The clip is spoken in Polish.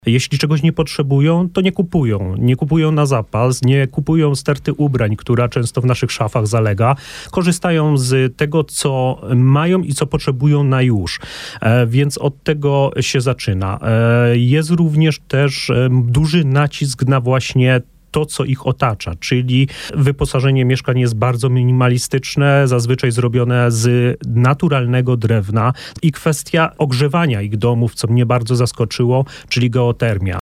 Jeśli czegoś nie potrzebują, to nie kupują. Nie kupują na zapas, nie kupują sterty ubrań, która często w naszych szafach zalega. Korzystają z tego, co mają i co potrzebują na już. Więc od tego się zaczyna. Jest również też duży nacisk na właśnie to, co ich otacza, czyli wyposażenie mieszkań jest bardzo minimalistyczne, zazwyczaj zrobione z naturalnego drewna i kwestia ogrzewania ich domów, co mnie bardzo zaskoczyło, czyli geotermia.